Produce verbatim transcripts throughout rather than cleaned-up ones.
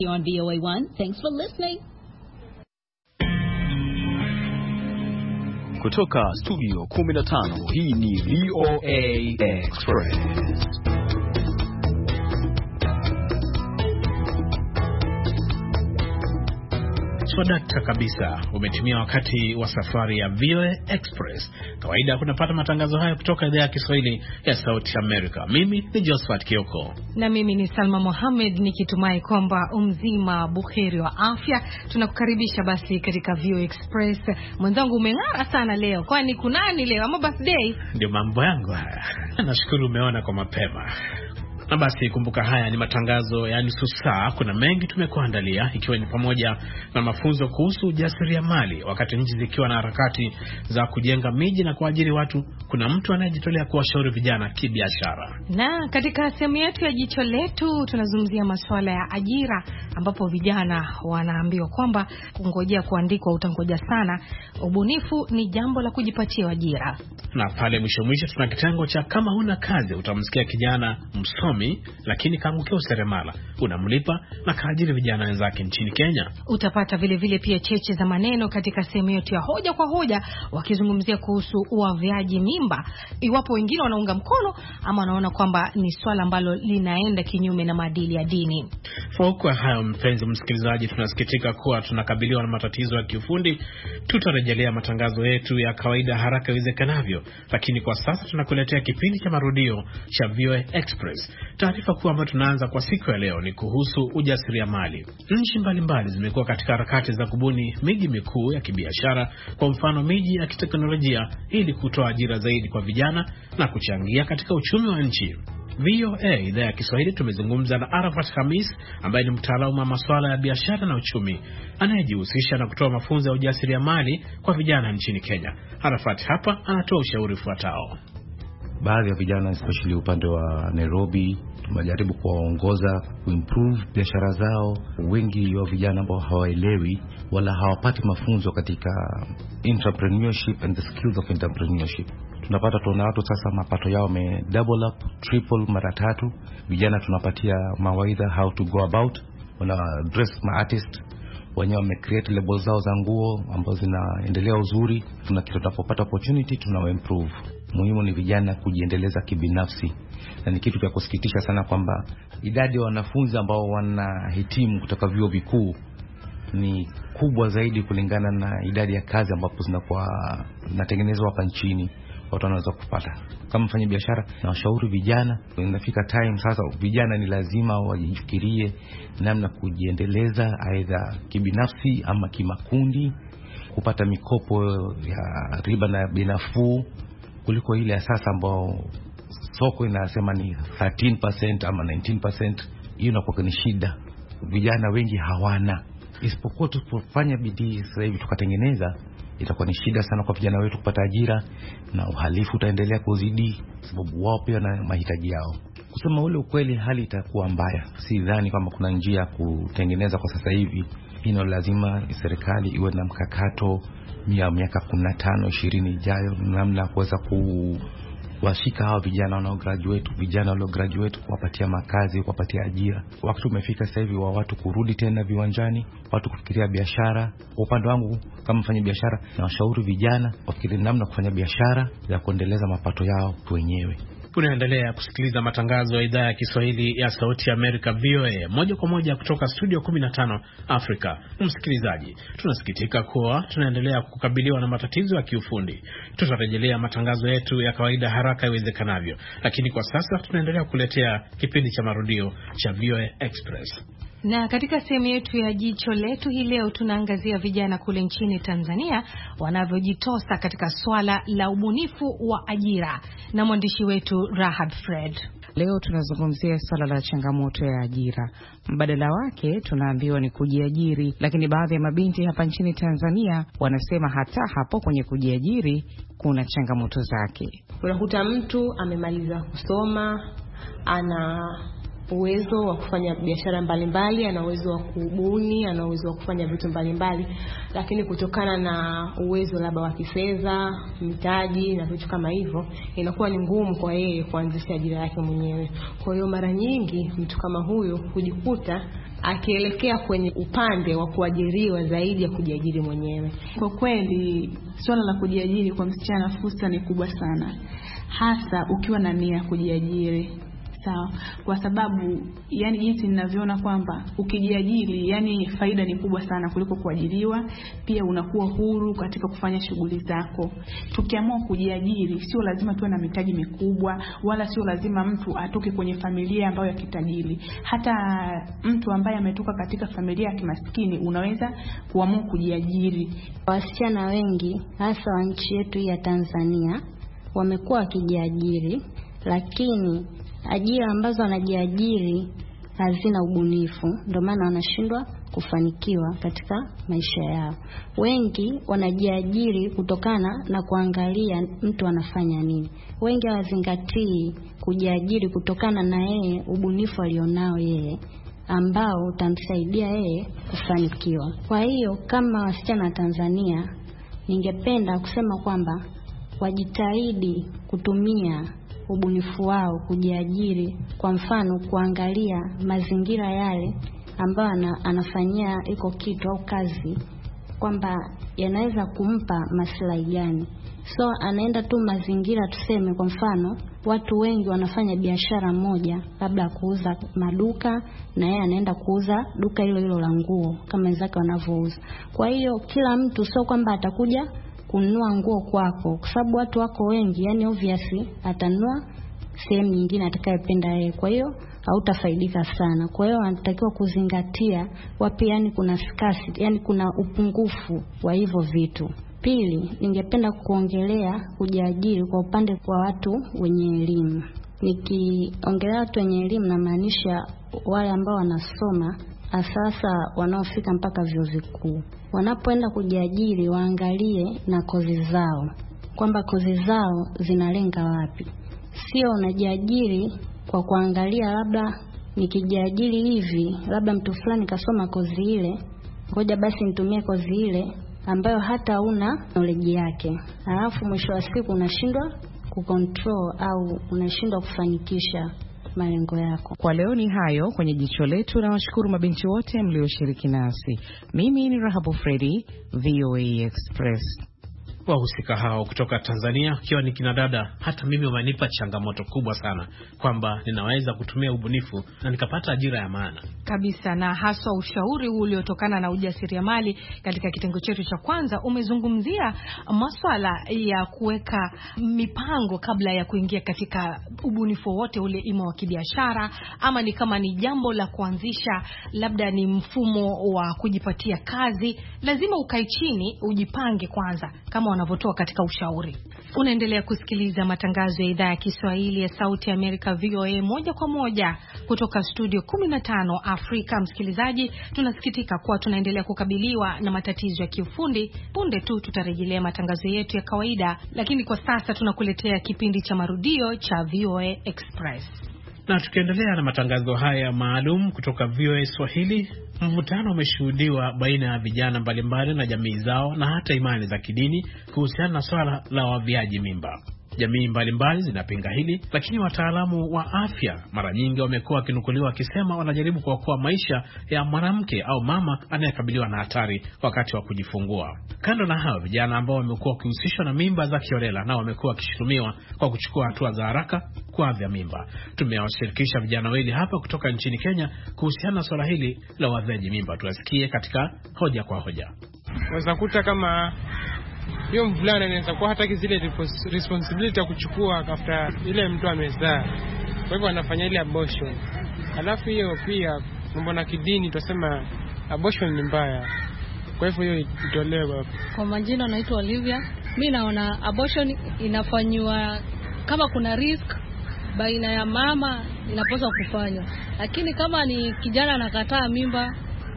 On V O A one. Thanks for listening. Kutoka studio kumi na tano, hii ni V O A Express. Swadakta kabisa, umetimia wakati wa safari ya V O A Express. Kawaida kunapata matangazo haya kutoka idhaa ya Kiswahili ya Sauti America. Mimi ni Josephat Kioko. Na mimi ni Salma Mohamed, nikitumai kwamba umzima buheri wa afya. Tunakukaribisha basi katika V O A Express. Mwenzangu umeng'ara sana leo. Kwani kunani leo ama birthday? Ndio mambo yangu haya. Nashukuru umeona kwa mapema. Na basi kumbuka, haya ni matangazo ya nusu saa. Kuna mengi tumekuandalia, ikiwa ni pamoja na mafunzo kuhusu ujasiriamali wakati nchi zikiwa na harakati za kujenga miji na kuajiri watu. Kuna mtu anayejitolea kuwashauri vijana kibiashara. Na katika sehemu yetu ya jicho letu tunazungumzia masuala ya ajira, ambapo vijana wanaambiwa kwamba kungojea kuandikwa utangoja sana. Ubunifu ni jambo la kujipatia ajira. Na pale mwisho mwisho tuna kitengo cha kama huna kazi. Utamsikia kijana msomi lakini kaangukia useremala, unamlipa na kaajiri vijana wenzake nchini Kenya. Utapata vile vile pia cheche za maneno katika sehemu yetu ya hoja kwa hoja, wakizungumzia kuhusu uavyaji mimba, iwapo wengine wanaunga mkono ama wanaona kwamba ni swala ambalo linaenda kinyume na maadili ya dini. Kwa hayo mpenzi msikilizaji, tunasikitika kuwa tunakabiliwa na matatizo ya kiufundi. Tutarejelea matangazo yetu ya kawaida haraka iwezekanavyo, lakini kwa sasa tunakuletea kipindi cha marudio cha V O A Express. Taarifa kuu ambayo tunaanza kwa siku ya leo ni kuhusu ujasiriamali. Nchi mbalimbali zimekuwa katika harakati za kubuni miji mikuu ya kibiashara, kwa mfano miji ya kiteknolojia, ili kutoa ajira zaidi kwa vijana na kuchangia katika uchumi wa nchi. V O A idhaa ya Kiswahili tumezungumza na Arafat Khamis, ambaye ni mtaalamu wa masuala ya biashara na uchumi, anayejihusisha na kutoa mafunzo ya ujasiriamali kwa vijana nchini Kenya. Arafat hapa anatoa ushauri ufuatao. Baadhi ya vijana especially upande wa Nairobi tumejaribu kuwaongoza kuimprove biashara zao. Wengi wa vijana ambao hawaelewi wala hawapati mafunzo katika entrepreneurship and the skills of entrepreneurship. Tunapata tuona watu sasa mapato yao me double up, triple, mara tatu. Vijana tunapatia mawaidha how to go about, wana dress ma artist, wenyewe wame create labels zao za nguo ambazo zinaendelea uzuri. Tunapopata opportunity tunawa improve. Muhimu ni vijana kujiendeleza kibinafsi, na ni kitu cha kusikitisha sana kwamba idadi ya wanafunzi ambao wanahitimu kutoka vyuo vikuu ni kubwa zaidi kulingana na idadi ya kazi ambapo zinakuwa zinatengenezwa hapa nchini watu wanaweza kupata. Kama mfanya biashara, na washauri vijana, inafika time sasa vijana ni lazima wajifikirie namna kujiendeleza aidha kibinafsi ama kimakundi, kupata mikopo ya riba na bei nafuu kuliko ile ya sasa ambao soko inasema ni thirteen percent ama nineteen percent. Hiyo inakuwa ni shida, vijana wengi hawana. Isipokuwa tupofanya bidii sasa hivi tukatengeneza, itakuwa ni shida sana kwa vijana wetu kupata ajira, na uhalifu utaendelea kuzidi sababu wao pia na mahitaji yao. Kusema ule ukweli, hali itakuwa mbaya. Si dhani kwamba kuna njia ya kutengeneza kwa sasa hivi. Hino lazima serikali iwe na mkakato mia miaka kumi na tano ishirini ijayo, namna kuweza kuwashika hao vijana wanao graduate, vijana walio graduate, kuwapatia makazi, kuwapatia ajira. Wakati umefika sasa hivi wa watu kurudi tena viwanjani, watu kufikiria biashara. Kwa upande wangu kama mfanya biashara, na washauri vijana wafikirie namna kufanya biashara ya kuendeleza mapato yao wenyewe. Tunaendelea kusikiliza matangazo ya idhaa ya Kiswahili ya Sauti ya Amerika V O A moja kwa moja kutoka studio kumi na tano Afrika. Msikilizaji, tunasikitika kuwa tunaendelea kukabiliwa na matatizo ya kiufundi. Tutarejelea matangazo yetu ya kawaida haraka iwezekanavyo, lakini kwa sasa tunaendelea kuletea kipindi cha marudio cha V O A Express. Na katika sehemu yetu ya jicho letu hii leo tunaangazia vijana kule nchini Tanzania wanavyojitosa katika swala la ubunifu wa ajira, na mwandishi wetu Rahab Fred. Leo tunazungumzia swala la changamoto ya ajira. Mbadala wake tunaambiwa ni kujiajiri, lakini baadhi ya mabinti hapa nchini Tanzania wanasema hata hapo kwenye kujiajiri kuna changamoto zake. Unakuta mtu amemaliza kusoma, ana uwezo wa kufanya biashara mbalimbali, ana uwezo wa kubuni, ana uwezo wa kufanya vitu mbalimbali, lakini kutokana na uwezo labda wa kifedha, mtaji na vitu kama hivyo, inakuwa ni ngumu kwa yeye kuanzisha ajira yake mwenyewe. Kwa hiyo mara nyingi mtu kama huyo hujikuta akielekea kwenye upande wa kuajiriwa zaidi ya kujiajiri mwenyewe. Kwa kweli swala la kujiajiri kwa msichana fursa ni kubwa sana, hasa ukiwa na nia ya kujiajiri. Sawa, kwa sababu yani jinsi ninavyoona kwamba ukijiajiri yani faida ni kubwa sana kuliko kuajiriwa. Pia unakuwa huru katika kufanya shughuli zako. Tukiamua kujiajiri sio lazima tuwe na mitaji mikubwa, wala sio lazima mtu atoke kwenye familia ambayo ya kitajiri. Hata mtu ambaye ametoka katika familia ya kimaskini unaweza kuamua kujiajiri. Wasichana wengi hasa wa nchi yetu ya Tanzania wamekuwa wakijiajiri, lakini ajira ambazo wanajiajiri hazina ubunifu, ndio maana wanashindwa kufanikiwa katika maisha yao. Wengi wanajiajiri kutokana na kuangalia mtu anafanya nini. Wengi hawazingatii kujiajiri kutokana na yeye ubunifu alionao yeye ambao utamsaidia yeye kufanikiwa. Kwa hiyo kama wasichana wa Tanzania, ningependa kusema kwamba wajitahidi kutumia ubunifu wao kujiajiri. Kwa mfano kuangalia mazingira yale ambayo anafanyia iko kitu au kazi kwamba yanaweza kumpa maslahi gani. So anaenda tu mazingira, tuseme kwa mfano watu wengi wanafanya biashara moja, labda kuuza maduka, na yeye anaenda kuuza duka hilo hilo la nguo kama wenzake wanavyouza. Kwa hiyo kila mtu sio kwamba atakuja kununua nguo kwako, kwa sababu watu wako wengi, yani obviously atanunua sehemu nyingine atakayopenda yeye. Kwa hiyo hautafaidika sana. Kwa hiyo anatakiwa kuzingatia wapi yani kuna scarcity, yani kuna upungufu wa hivyo vitu. Pili, ningependa kuongelea kujiajiri kwa upande kwa watu wenye elimu. Nikiongelea watu wenye elimu na maanisha wale ambao wanasoma, asasa wanaofika mpaka vyuo vikuu. Wanapoenda kujiajiri waangalie na kozi zao, kwamba kozi zao zinalenga wapi. Sio unajiajiri kwa kuangalia labda nikijiajiri hivi, labda mtu fulani kasoma kozi ile, ngoja basi nitumie kozi ile ambayo hata una knowledge yake. Alafu mwisho wa siku unashindwa kucontrol au unashindwa kufanikisha malengo yako. Kwa leo ni hayo kwenye jicho letu, na washukuru mabinti wote mlioshiriki nasi. Mimi ni Rahabu Fredi, V O A Express. Wahusika hao kutoka Tanzania kiwa ni kina dada, hata mimi wamenipa changamoto kubwa sana kwamba ninaweza kutumia ubunifu na nikapata ajira ya maana kabisa. Na haswa ushauri uliotokana na ujasiriamali katika kitengo chetu cha kwanza umezungumzia masuala ya kuweka mipango kabla ya kuingia katika ubunifu wote ule, ima wa kibiashara ama ni kama ni jambo la kuanzisha, labda ni mfumo wa kujipatia kazi. Lazima ukae chini ujipange kwanza kama wanavyotoa katika ushauri. Unaendelea kusikiliza matangazo ya idhaa ya Kiswahili ya Sauti ya Amerika V O A moja kwa moja kutoka studio kumi na tano Afrika. Msikilizaji, tunasikitika kuwa tunaendelea kukabiliwa na matatizo ya kiufundi. Punde tu tutarejelea matangazo yetu ya kawaida, lakini kwa sasa tunakuletea kipindi cha marudio cha V O A Express. Na tukiendelea na matangazo haya maalum kutoka V O A Swahili, mvutano umeshuhudiwa baina ya vijana mbalimbali na jamii zao na hata imani za kidini kuhusiana na swala la waviaji mimba. Jamii mbalimbali zinapinga hili, lakini wataalamu wa afya mara nyingi wamekuwa wakinukuliwa wakisema wanajaribu kuokoa maisha ya mwanamke au mama anayekabiliwa na hatari wakati wa kujifungua. Kando na hao, vijana ambao wamekuwa wakihusishwa na mimba za kiolela nao wamekuwa wakishutumiwa kwa kuchukua hatua za haraka kuavya mimba. Tumewashirikisha vijana wawili hapa kutoka nchini Kenya kuhusiana na swala hili la uavyaji mimba. Tuwasikie katika hoja kwa hoja. Waweza kuta kama hiyo mvulana anaweza kuwa hata zile responsibility ya kuchukua after ile mtu amezaa, kwa hivyo anafanya ile abortion. Alafu hiyo pia mambo na kidini tunasema abortion ni mbaya, kwa hivyo hiyo itolewe. Kwa majina naitwa Olivia. Mimi naona abortion inafanywa kama kuna risk baina ya mama, inapaswa kufanywa, lakini kama ni kijana anakataa mimba,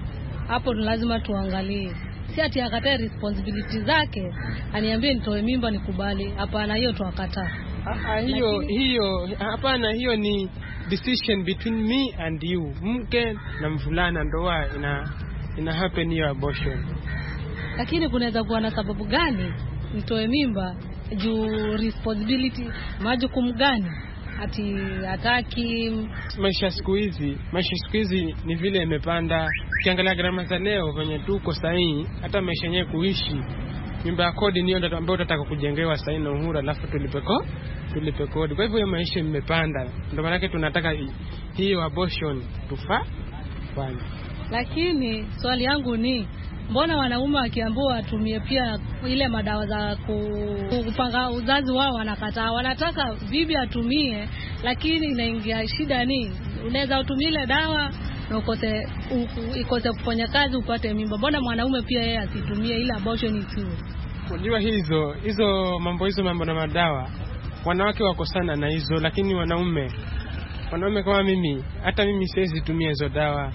hapo ni lazima tuangalie. Si ati akatae responsibility zake, aniambie nitoe mimba nikubali. Hapana, hiyo tuakataa. Hiyo hiyo hapana, hiyo ni decision between me and you. Mke na mvulana ndoa ina ina happen hiyo abortion. Lakini kunaweza kuwa na sababu gani nitoe mimba? Juu responsibility majukumu gani? ati hataki. Maisha siku hizi, maisha siku hizi ni vile imepanda. Ukiangalia gharama za leo venye tuko sahihi, hata maisha yenyewe kuishi, nyumba ya kodi niyo ndio ambayo utataka kujengewa sahihi na Uhuru, alafu tulipe kodi, tulipe kodi. Kwa hivyo hiyo maisha imepanda. Ndio maana yake tunataka hiyo abortion tufa fanya. Lakini swali yangu ni mbona wanaume wakiambiwa watumie pia ile madawa za kupanga uzazi wao wanakataa? Wanataka bibi atumie, lakini inaingia shida ni unaweza utumie ile dawa na ukose ikose kufanya kazi upate mimba. Mbona mwanaume pia yeye asitumie ile abortion isiwe? Unajua hizo hizo mambo hizo mambo na madawa, wanawake wako sana na hizo, lakini wanaume wanaume kama mimi, hata mimi siwezi tumia hizo dawa.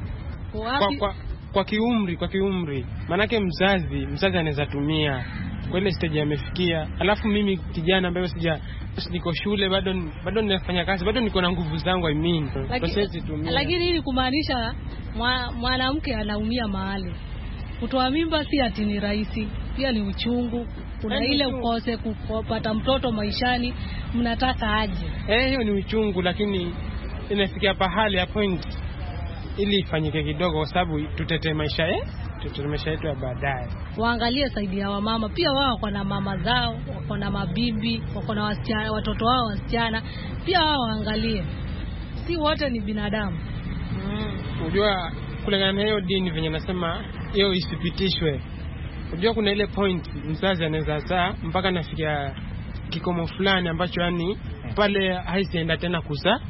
Kwa, kwa, kwa kiumri, kwa kiumri. Manake mzazi, mzazi anaweza tumia kwa ile stage amefikia. Alafu mimi kijana ambaye sija niko shule bado bado ninafanya kazi, bado niko na nguvu zangu I mean. Siwezi tumia. Lakini hili kumaanisha mwanamke anaumia mahali. Kutoa mimba si ati ni rahisi, pia ni uchungu. Kuna ile ukose kupata mtoto maishani, mnataka aje. Eh, hiyo ni uchungu, lakini inafikia pahali ya point ili ifanyike kidogo, kwa sababu tutetee maisha eh tutetee maisha yetu ya baadaye. Waangalie saidi ya wamama pia, wao wako na mama zao, wako na mabibi, wako na wasichana, watoto wao wasichana, pia wao waangalie. Si wote ni binadamu. Mm. Unajua kulingana na hiyo dini venye nasema hiyo isipitishwe. Unajua kuna ile point mzazi anaweza zaa mpaka nafikia kikomo fulani ambacho yani pale haisienda tena kuzaa.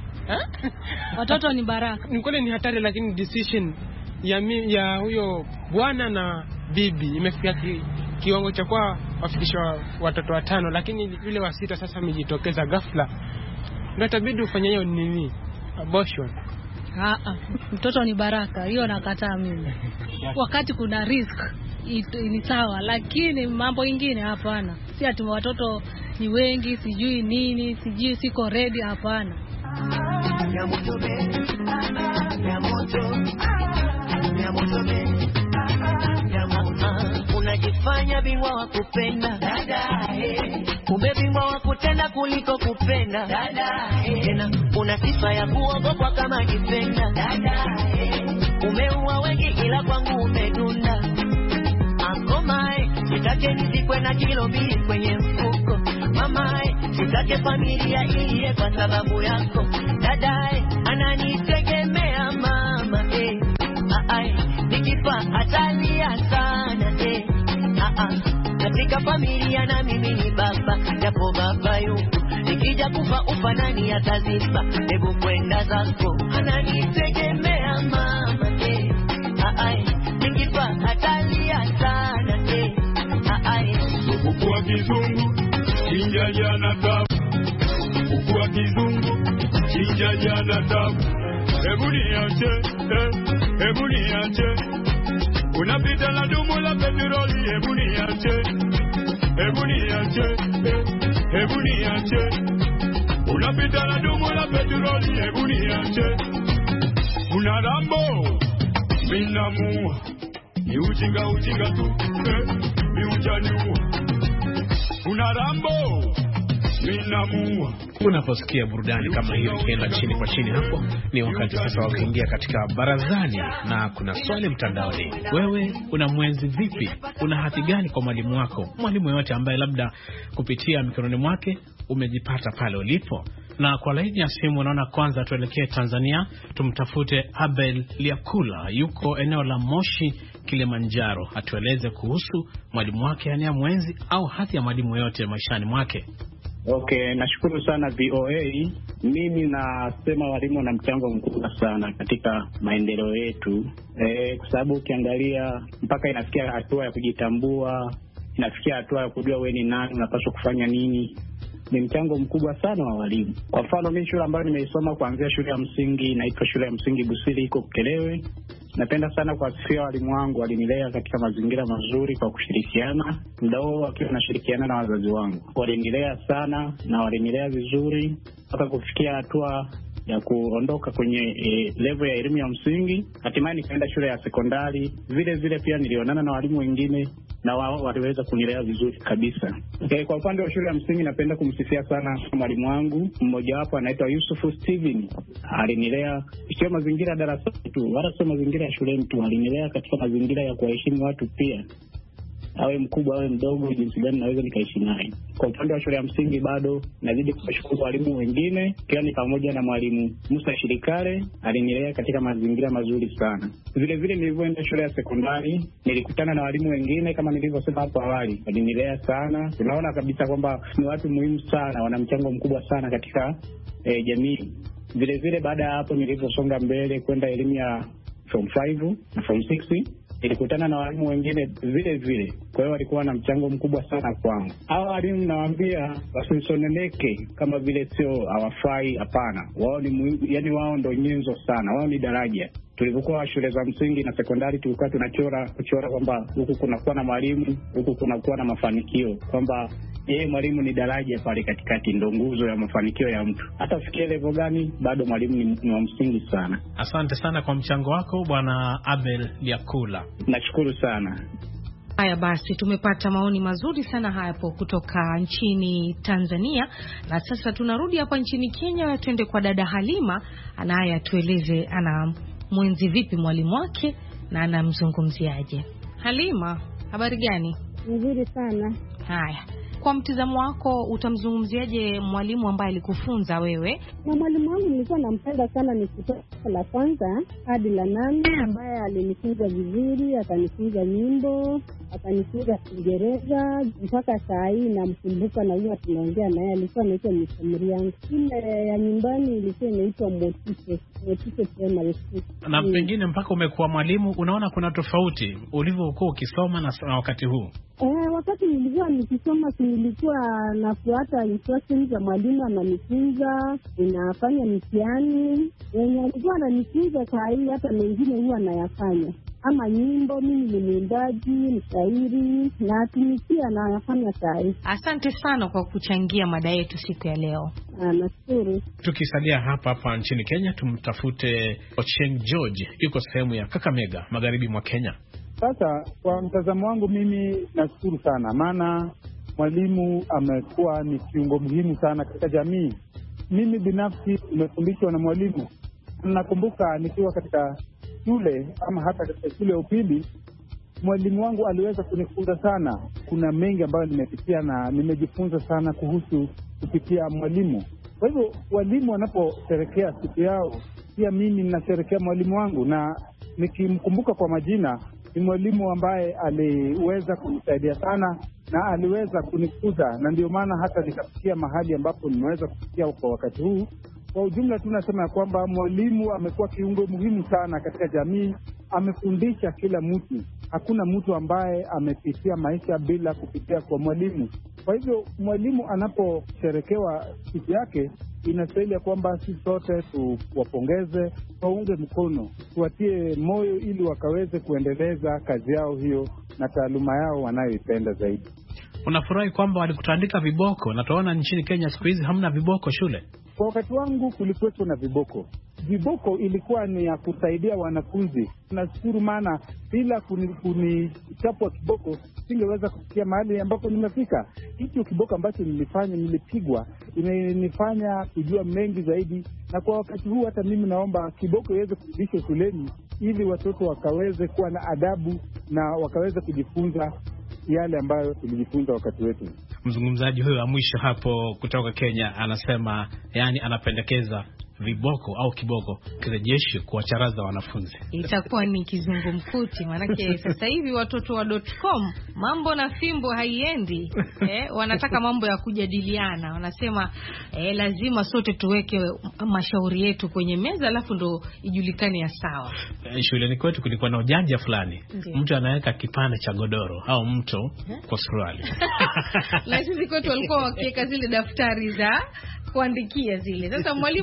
Watoto ni baraka. Ni kweli ni hatari, lakini decision ya mi, ya huyo bwana na bibi imefikia ki, kiwango cha kwa wafikishwa watoto watano, lakini yule wa sita sasa amejitokeza ghafla. Ndio itabidi ufanye hiyo nini? Abortion. Ah ah. Mtoto ni baraka. Hiyo nakataa mimi. Wakati kuna risk ni sawa, lakini mambo mengine hapana. Si ati watoto ni wengi, sijui nini, sijui siko ready, hapana. Ya moto be, ya moto, ya moto be, ya moto. Unajifanya bingwa wa kupenda dada, eh. Kumbe bingwa wa kutenda kuliko kupenda dada, eh. Tena una sifa ya kuogopa kama jipenda dada, eh. Umeua wengi ila kwangu umedunda. Angoma, nitake nizikwe na kilo mbili kwenye mfuko. Mama, sitake familia ilie kwa sababu yako. Dadae, ananitegemea mama, eh. Aai, nikifa atalia sana, eh. Aai, katika familia na mimi ni baba, japo baba yuko. Nikija kufa ufa nani atazifa, hebu kwenda zako. Ananitegemea mama, eh. Aai, nikifa atalia sana, eh. Aai, ukua kizungu chinja jana tabu, ukua kizungu chinja jana tabu. Hebu niache, eh, hebu niache. Unapita na dumu la petroli, hebu niache. Hebu niache, eh, hebu niache. Unapita na dumu la petroli, hebu niache. Una rambo, minamu. Ni ujinga ujinga tu, eh, ni ujaniua. Una rambo, minamu. Unaposikia burudani kama hiyo ikienda chini kwa chini, hapo ni wakati sasa wa kuingia katika barazani, na kuna swali mtandaoni. Wewe una mwenzi vipi? Una hati gani kwa mwalimu wako? Mwalimu yote ambaye labda kupitia mikononi mwake umejipata pale ulipo. Na kwa laini ya simu unaona, kwanza tuelekee Tanzania, tumtafute Abel Liakula, yuko eneo la Moshi, Kilimanjaro, atueleze kuhusu mwalimu wake yani mwenzi au hati ya mwalimu yote maishani mwake. Okay, nashukuru sana V O A. Mimi nasema walimu wana mchango mkubwa sana katika maendeleo yetu. Eh, kwa sababu ukiangalia mpaka inafikia hatua ya kujitambua, inafikia hatua ya kujua wewe ni nani, unapaswa kufanya nini. Ni mchango mkubwa sana wa walimu. Kwa mfano mimi shule ambayo nimeisoma kuanzia shule ya msingi inaitwa shule ya msingi Busiri, iko Kelewe. Napenda sana kuwasifia walimu wangu, walinilea katika mazingira mazuri kwa kushirikiana. Muda huo wakiwa nashirikiana na wazazi wangu, walinilea sana na walinilea vizuri mpaka kufikia hatua ya kuondoka kwenye e, level ya elimu ya msingi, hatimaye nikaenda shule ya sekondari. Vile vile pia nilionana na walimu wengine na wao waliweza kunilea vizuri kabisa. Okay, kwa upande wa shule ya msingi napenda kumsifia sana mwalimu wangu mmoja wapo anaitwa Yusufu Steven. Alinilea sio mazingira darasani tu, wala sio mazingira ya shuleni tu, alinilea katika mazingira ya kuwaheshimu watu pia. Awe mkubwa awe mdogo, jinsi gani naweza nikaishi naye. Kwa upande wa shule ya msingi bado nazidi kuwashukuru walimu wengine, pia ni pamoja na mwalimu Musa Shirikare, alinilea katika mazingira mazuri sana. Vile vile nilivyoenda shule ya sekondari nilikutana na walimu wengine kama nilivyosema hapo awali, alinilea sana. Tunaona kabisa kwamba ni watu muhimu sana, wana mchango mkubwa sana katika eh, jamii. Vile vile baada ya hapo nilivyosonga mbele kwenda elimu ya form five na form six, nilikutana na walimu wengine vile vile. Kwa hiyo walikuwa na mchango mkubwa sana kwangu. Hao walimu nawaambia wasisoneneke kama vile sio hawafai, hapana. Wao ni yani wao ndo nyenzo sana. Wao ni daraja. Tulipokuwa shule za msingi na sekondari tulikuwa tunachora kuchora kwamba huku kunakuwa na mwalimu, huku kunakuwa na mafanikio, kwamba yeye mwalimu ni daraja pale katikati, ndo nguzo ya mafanikio ya mtu. Hata ufikie level gani, bado mwalimu ni, ni wa msingi sana. Asante sana kwa mchango wako Bwana Abel Lyakula. Nashukuru sana. Haya basi, tumepata maoni mazuri sana hapo kutoka nchini Tanzania, na sasa tunarudi hapa nchini Kenya. Twende kwa dada Halima, anaye atueleze ana mwenzi vipi mwalimu wake na anamzungumziaje. Halima, habari gani? Nzuri sana. Haya, kwa mtizamo wako utamzungumziaje mwalimu ambaye alikufunza wewe? Na mwalimu wangu nilikuwa nampenda sana, ni kutoka la kwanza hadi la nane, ambaye alinifunza vizuri, akanifunza nyimbo, akanifunza Kiingereza, mpaka saa hii namkumbuka na huwa tunaongea naye. Alikuwa anaitwa mshauri yangu. Ile ya nyumbani ilikuwa inaitwa Motishe, Motishe Primary School. Na pengine mpaka umekuwa mwalimu, unaona kuna tofauti ulivyokuwa ukisoma na wakati huu? Eh, wakati nilikuwa nikisoma nilikuwa nafuata instructions za mwalimu, ananifunza, ninafanya mitihani. Yenye alikuwa ananifunza saa hii hata mengine huwa anayafanya. Ama nyimbo, mimi ni mwimbaji, mshairi, na tumikia na anafanya saa hii. Asante sana kwa kuchangia mada yetu siku ya leo. Ah, nashukuru. Tukisalia hapa hapa nchini Kenya, tumtafute Ochieng George, yuko sehemu ya Kakamega, magharibi mwa Kenya. Sasa kwa mtazamo wangu mimi nashukuru sana, maana mwalimu amekuwa ni kiungo muhimu sana katika jamii. Mimi binafsi nimefundishwa na mwalimu. Nakumbuka nikiwa katika shule ama hata katika shule ya upili, mwalimu wangu aliweza kunifunza sana. Kuna mengi ambayo nimepitia na nimejifunza sana kuhusu kupitia mwalimu. Kwa hivyo walimu wanaposherekea siku yao, pia mimi ninasherekea mwalimu wangu, na nikimkumbuka kwa majina, ni mwalimu ambaye aliweza kunisaidia sana na aliweza kunikuza, na ndio maana hata nikafikia mahali ambapo nimeweza kufikia kwa wakati huu. Kwa ujumla tunasema ya kwamba mwalimu amekuwa kiungo muhimu sana katika jamii. Amefundisha kila mtu. Hakuna mtu ambaye amepitia maisha bila kupitia kwa mwalimu. Kwa hivyo mwalimu anaposherekewa siku yake, inastahili ya kwamba sisi sote tuwapongeze, tuwaunge mkono, tuwatie moyo ili wakaweze kuendeleza kazi yao hiyo na taaluma yao wanayoipenda zaidi. Unafurahi kwamba walikutandika viboko, na tunaona nchini Kenya siku hizi hamna viboko shule? Kwa wakati wangu kulikuwepo na viboko. Viboko ilikuwa ni ya kusaidia wanafunzi. Nashukuru, maana bila kunichapwa kuni kiboko singeweza kufikia mahali ambapo nimefika. Hicho kiboko ambacho nilifanya, nilipigwa, imenifanya kujua mengi zaidi. Na kwa wakati huu hata mimi naomba kiboko iweze kurudishwa shuleni ili watoto wakaweze kuwa na adabu na wakaweze kujifunza yale ambayo tulijifunza wakati wetu. Mzungumzaji huyo wa mwisho hapo kutoka Kenya anasema, yani anapendekeza viboko au kiboko kirejeshi kuwacharaza wanafunzi. Itakuwa ni kizungumkuti, manake sasa hivi watoto wa .com mambo na fimbo haiendi. Eh, wanataka mambo ya kujadiliana. Wanasema eh, lazima sote tuweke mashauri yetu kwenye meza, alafu ndo ijulikane ya sawa. Eh, shuleni kwetu kulikuwa na ujanja fulani. Mtu anaweka kipande cha godoro au mto kwa suruali. Na sisi kwetu walikuwa wakiweka zile daftari za kuandikia zile. Sasa mwalimu akiku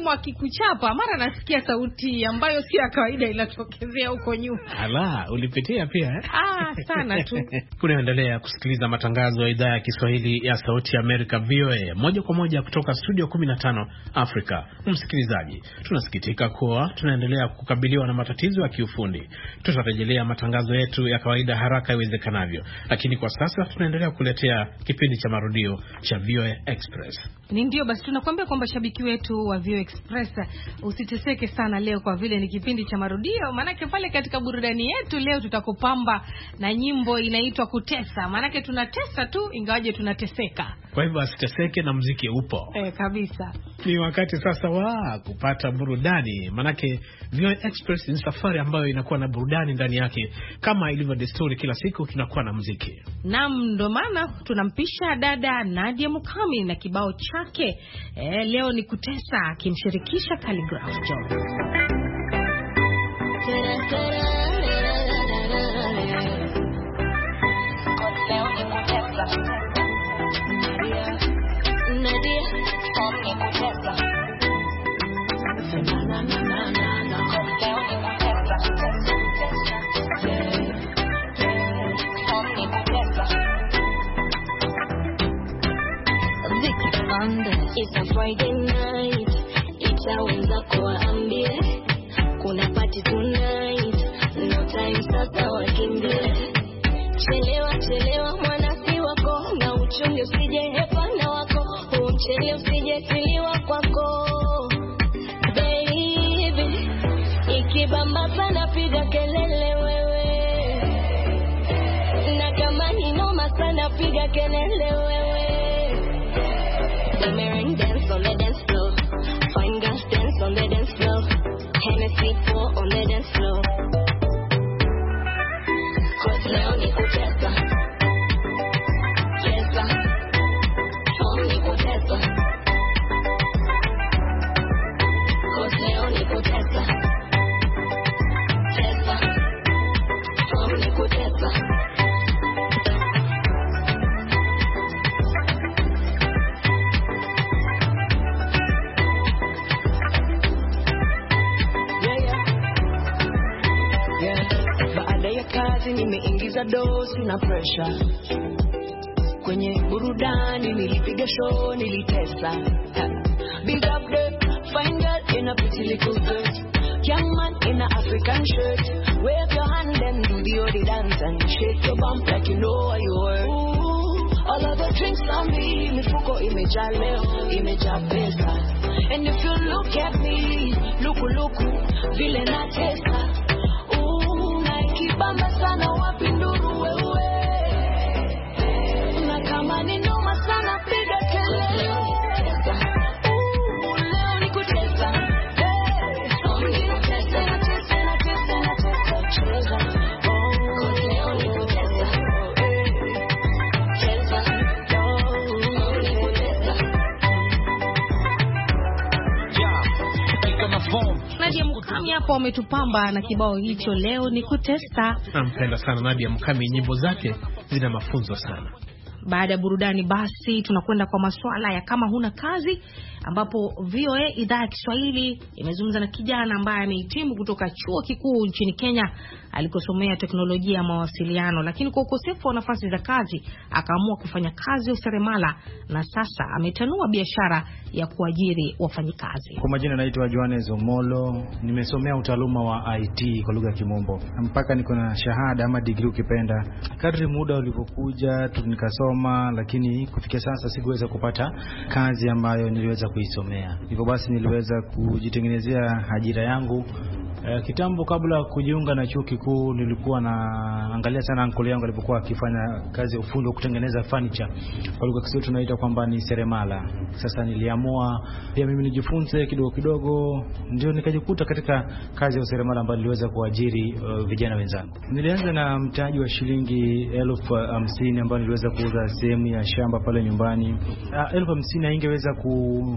kuchapa, mara nasikia sauti ambayo si ya kawaida inatokezea huko nyuma. Ala, ulipitia pia eh? Ah, sana tu. Kunaendelea kusikiliza matangazo ya idhaa ya Kiswahili ya Sauti ya Amerika V O A moja kwa moja kutoka studio kumi na tano Afrika. Msikilizaji, tunasikitika kuwa tunaendelea kukabiliwa na matatizo ya kiufundi. Tutarejelea matangazo yetu ya kawaida haraka iwezekanavyo, lakini kwa sasa tunaendelea kuletea kipindi cha marudio cha V O A Express. Ni ndio basi tunakuambia kwamba shabiki wetu wa V O A Express, usiteseke sana leo kwa vile ni kipindi cha marudio. Manake pale katika burudani yetu leo tutakupamba na nyimbo inaitwa Kutesa. Manake tunatesa tu ingawaje tunateseka. Kwa hivyo asiteseke na muziki upo. Eh, kabisa. Ni wakati sasa wa kupata burudani. Manake V O A Express ni safari ambayo inakuwa na burudani ndani yake. Kama ilivyo desturi, kila siku tunakuwa na muziki. Naam, ndo maana tunampisha dada Nadia Mukami na kibao chake. Eh, leo ni Kutesa akimshirikisha Khaligraph Jones. It's a Friday night, itaweza kuambie kuna party tonight, no time sasa wakimbie. Chelewa chelewa mwanasi wako, na uchunge usije hepa na wako, uchele usije tiliwa kwako. Baby, ikibamba sana piga kelele wewe, na kama ni noma sana piga kelele wewe. Boomerang dance on the dance floor, fine girls dance on the dance floor, Hennessy pour on the dance floor. Cause leo ni kutesa, tesa, form ni kutesa. Cause leo ni kutesa, tesa, form ni kutesa. Nimeingiza dosi na pressure kwenye burudani, nilipiga show, nilitesa. Big up the fine girl in a pretty little skirt, young man in a African shirt. Wave your hand and do the odi dance and shake your bump like you know what you were. Ooh, all of the drinks on me, mifuko imejaa leo, imejaa pesa. And if you look at me, luku luku vile na tesa. Kibamba sana wapi nduru wewe, na kama ni noma sana piga kelele. Ooh, leo ni kutesa. Hey, oh, ni kutesa, na tesa, na tesa, na tesa, cheza. Oh, leo ni kutesa. Hey, cheza. Oh, ni kutesa. Yeah, iko na form. Nadia Mukami hapo wametupamba na kibao hicho leo ni Kutesa. Nampenda sana Nadia Mukami, nyimbo zake zina mafunzo sana. Baada ya burudani basi tunakwenda kwa masuala ya kama huna kazi, ambapo V O A idhaa ya Kiswahili imezungumza na kijana ambaye amehitimu kutoka chuo kikuu nchini Kenya alikosomea teknolojia ya mawasiliano, lakini kwa ukosefu wa nafasi za kazi akaamua kufanya kazi ya useremala na sasa ametanua biashara ya kuajiri wafanyikazi. Kwa majina naitwa Johannes Omolo, nimesomea utaaluma wa I T kwa lugha ya Kimombo. Mpaka niko na shahada ama degree ukipenda. Kadri muda ulipokuja nikasoma, lakini kufikia sasa sikuweza kupata kazi ambayo niliweza kuisomea. Hivyo basi niliweza kujitengenezea ajira yangu. E, kitambo kabla kujiunga na chuo kikuu nilikuwa na angalia sana uncle yangu alipokuwa akifanya kazi ya ufundi wa kutengeneza furniture. Kwa lugha ya Kiswahili tunaita kwamba ni seremala. Sasa niliamua pia mimi nijifunze kidogo kidogo, ndio nikajikuta katika kazi ya useremala ambayo niliweza kuajiri uh, vijana wenzangu. Nilianza na mtaji wa shilingi elfu hamsini ambayo niliweza kuuza sehemu ya shamba pale nyumbani. Uh, elfu hamsini haingeweza ku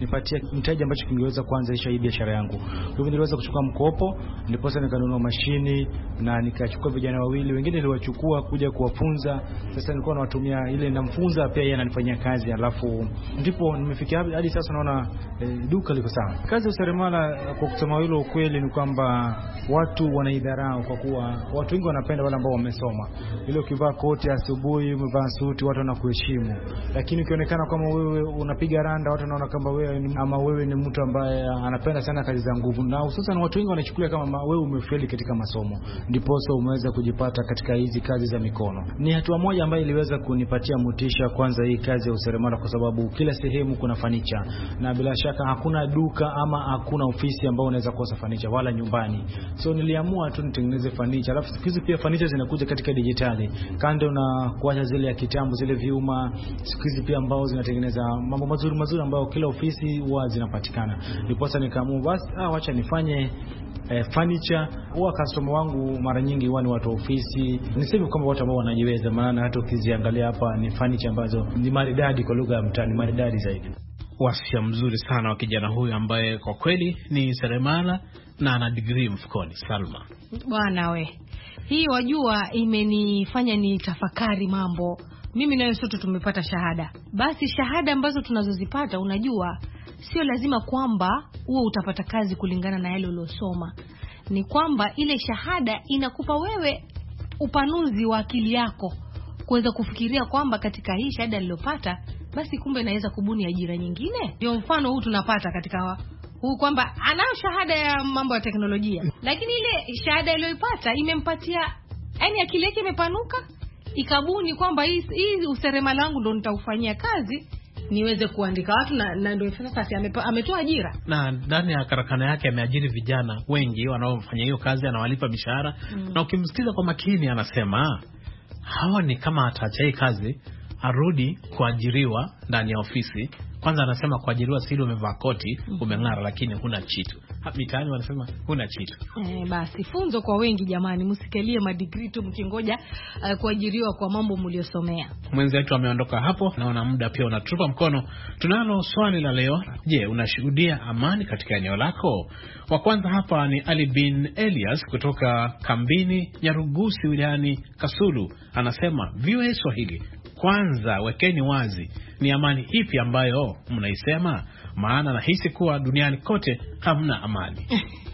nipatie mtaji ambacho kingeweza kuanzisha hii biashara yangu. Kwa hivyo niliweza kuchukua mkopo, ndipo sasa nikanunua mashini na nikachukua vijana wawili wengine niliwachukua kuja kuwafunza. Sasa nilikuwa nawatumia ile namfunza pia yeye ananifanyia kazi, alafu ndipo nimefikia hadi sasa naona e, duka liko sawa. Kazi ya useremala kwa kusema hilo ukweli ni kwamba watu wanaidharau kwa kuwa watu wengi wanapenda wale ambao wamesoma. Ile ukivaa koti asubuhi, umevaa suti, watu wanakuheshimu. Lakini ukionekana kama wewe unapiga randa, watu wanaona kama wewe ni, ama wewe ni mtu ambaye anapenda sana kazi za nguvu. Na hususan watu wengi wanachukulia kama wewe umefeli katika masomo, ndipo sasa umeweza kujipata katika hizi kazi za mikono. Ni hatua moja ambayo iliweza kunipatia motisha kwanza hii kazi ya useremala, kwa sababu kila sehemu kuna fanicha, na bila shaka hakuna duka ama hakuna ofisi ambayo unaweza kosa fanicha wala nyumbani. So niliamua tu nitengeneze fanicha. Alafu siku hizi pia fanicha zinakuja katika dijitali. Kando na kuacha zile ya kitambo zile vyuma, siku hizi pia ambao zinatengeneza mambo mazuri mazuri ambayo kila ofisi huwa zinapatikana. Ndipo sasa nikaamua basi ah acha nifanye eh, furniture. Huwa customer wangu mara nyingi huwa ni watu ofisi. Niseme kwamba watu ambao wanajiweza, maana hata ukiziangalia hapa ni furniture ambazo ni maridadi, kwa lugha ya mtaani maridadi zaidi. Wasia mzuri sana wa kijana huyu ambaye kwa kweli ni seremala na ana degree mfukoni. Salma bwana we, hii wajua imenifanya ni tafakari mambo. Mimi nayo sote tumepata shahada. Basi shahada ambazo tunazozipata, unajua sio lazima kwamba uwe utapata kazi kulingana na yale uliosoma. Ni kwamba ile shahada inakupa wewe upanuzi wa akili yako kuweza kufikiria kwamba katika hii shahada niliyopata basi kumbe naweza kubuni ajira nyingine. Ndio mfano huu tunapata katika huu kwamba anayo shahada ya mambo ya teknolojia, lakini ile shahada aliyoipata imempatia, yani akili yake imepanuka, ikabuni kwamba hii hii useremala wangu ndo nitaufanyia kazi niweze kuandika watu, na, na ndio sasa ametoa ajira. Na ndani ya karakana yake ameajiri vijana wengi wanaofanya hiyo kazi, anawalipa mishahara. Mm. Na ukimsikiza kwa makini anasema hawa ni kama ataacha hii kazi arudi kuajiriwa ndani ya ofisi. Kwanza anasema kuajiriwa si ile umevaa koti, umeng'ara lakini huna kitu. Mitaani wanasema huna kitu. Eh, basi funzo kwa wengi jamani, msikelie madigrii tu mkingoja uh, kuajiriwa kwa mambo mliosomea. Mwenzetu ameondoka hapo, naona muda pia unatupa mkono. Tunalo swali la leo. Je, unashuhudia amani katika eneo lako? Wa kwanza hapa ni Ali bin Elias kutoka Kambini Nyarugusi wilayani Kasulu. Anasema V O A Swahili, kwanza wekeni wazi ni amani ipi ambayo mnaisema, maana nahisi kuwa duniani kote hamna amani.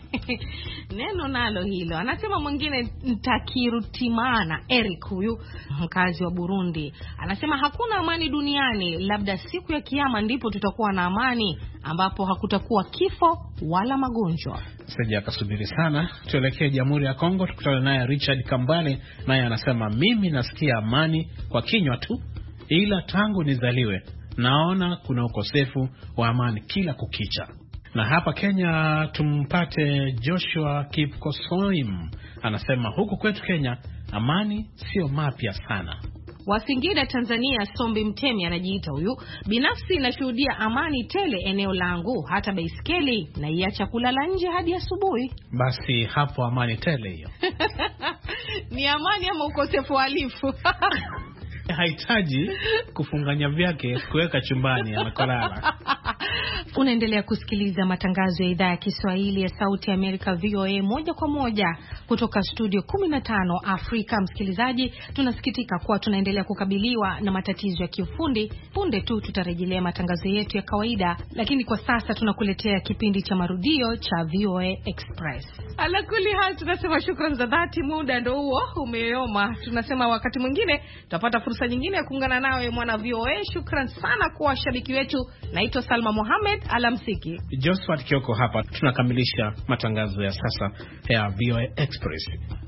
Neno nalo hilo. Anasema mwingine Ntakirutimana Eric, huyu mkazi wa Burundi, anasema hakuna amani duniani, labda siku ya kiyama ndipo tutakuwa na amani ambapo hakutakuwa kifo wala magonjwa. Sija akasubiri sana, tuelekee Jamhuri ya Kongo tukutane naye Richard Kambale, naye anasema mimi nasikia amani kwa kinywa tu, ila tangu nizaliwe naona kuna ukosefu wa amani kila kukicha. Na hapa Kenya tumpate Joshua Kipkosoim, anasema huku kwetu Kenya amani sio mapya sana. Wasingida Tanzania Sombi Mtemi anajiita huyu, binafsi nashuhudia amani tele eneo langu, hata baiskeli na iacha kulala nje hadi asubuhi. Basi hapo amani tele hiyo. Ni amani ama ukosefu wa alifu? Hahitaji kufunganya vyake kuweka chumbani anakolala. Unaendelea kusikiliza matangazo ya idhaa ya Kiswahili ya Sauti ya Amerika V O A moja kwa moja kutoka studio kumi na tano Afrika. Msikilizaji, tunasikitika kuwa tunaendelea kukabiliwa na matatizo ya kiufundi. Punde tu tutarejelea matangazo yetu ya kawaida, lakini kwa sasa tunakuletea kipindi cha marudio cha V O A Express. Alakuli hali tunasema shukrani za dhati, muda ndio huo umeyoma. Tunasema wakati mwingine tutapata fursa nyingine ya kuungana nawe mwana V O A. Shukrani sana kwa washabiki wetu. Naitwa Salma Mohamed, alamsiki. Josphat Kioko hapa, tunakamilisha matangazo ya sasa ya V O A Express.